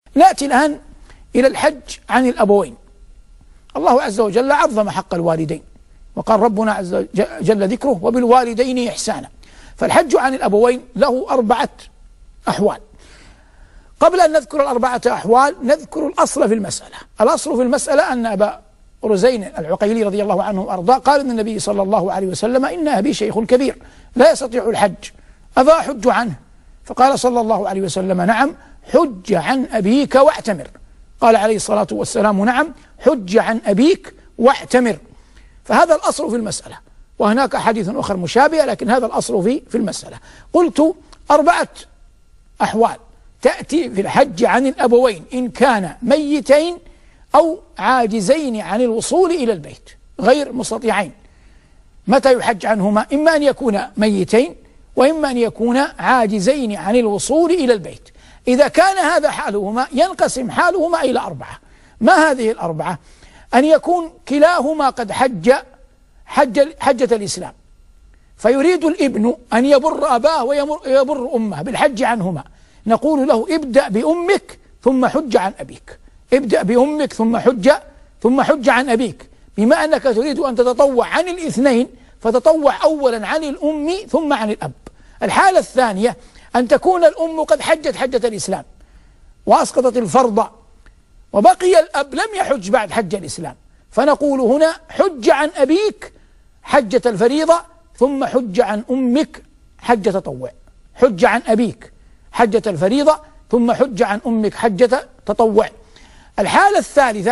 نأتي الآن إلى الحج عن الأبوين. الله عز وجل عظم حق الوالدين، وقال ربنا عز وجل ذكره وبالوالدين إحسانا. فالحج عن الأبوين له 4 أحوال. قبل أن نذكر ال4 أحوال نذكر الأصل في المسألة. الأصل في المسألة أن أبا رزين العقيلي رضي الله عنه وأرضاه قال إن النبي صلى الله عليه وسلم إن أبي شيخ كبير لا يستطيع الحج أفأحج عنه؟ فقال صلى الله عليه وسلم نعم، حج عن أبيك واعتمر. قال عليه الصلاة والسلام نعم، حج عن أبيك واعتمر. فهذا الأصل في المسألة، وهناك حديث آخر مشابه، لكن هذا الأصل في المسألة. قلت 4 أحوال تأتي في الحج عن الأبوين إن كان ميتين أو عاجزين عن الوصول إلى البيت غير مستطيعين. متى يحج عنهما؟ إما أن يكون ميتين، وإما أن يكون عاجزين عن الوصول إلى البيت. إذا كان هذا حالهما ينقسم حالهما إلى 4. ما هذه ال4؟ أن يكون كلاهما قد حجة الإسلام، فيريد الابن أن يبر أباه ويبر أمه بالحج عنهما، نقول له ابدأ بأمك ثم حج عن أبيك، ابدأ بأمك ثم حج عن أبيك. بما أنك تريد أن تتطوع عن الاثنين فتطوع أولا عن الأم ثم عن الأب. الحالة الثانية أن تكون الأم قد حجت حجة الإسلام وأسقطت الفرض، وبقي الأب لم يحج بعد حج الإسلام، فنقول هنا حج عن أبيك حجة الفريضة ثم حج عن أمك حجة تطوع. حج عن أبيك حجة الفريضة ثم حج عن أمك حجة تطوع. الحالة الثالثة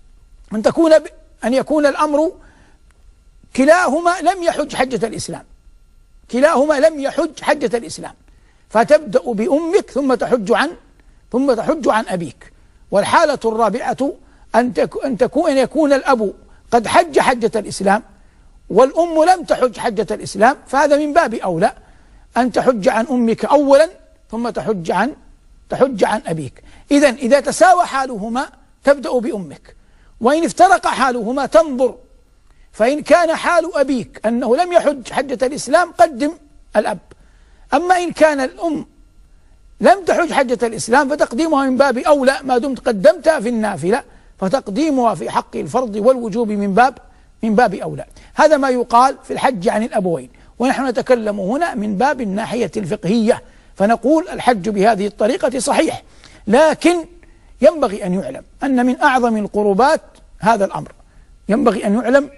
أن يكون الأمر كلاهما لم يحج حجة الإسلام، كلاهما لم يحج حجة الإسلام، فتبدأ بأمك ثم تحج عن أبيك. والحالة الرابعة أن يكون الأب قد حج حجة الإسلام والأم لم تحج حجة الإسلام، فهذا من باب أولى أن تحج عن أمك أولا ثم تحج عن أبيك. إذا تساوى حالهما تبدأ بأمك، وإن افترق حالهما تنظر، فإن كان حال أبيك أنه لم يحج حجة الإسلام قدم الأب، أما إن كان الأم لم تحج حجة الإسلام فتقديمها من باب أولى ما دمت قدمتها في النافلة، فتقديمها في حق الفرض والوجوب من باب أولى. هذا ما يقال في الحج عن الأبوين، ونحن نتكلم هنا من باب الناحية الفقهية، فنقول الحج بهذه الطريقة صحيح، لكن ينبغي أن يعلم أن من أعظم القربات هذا الأمر. ينبغي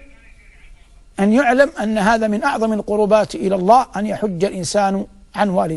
أن يعلم أن هذا من أعظم القربات إلى الله، أن يحج الإنسان عن والده.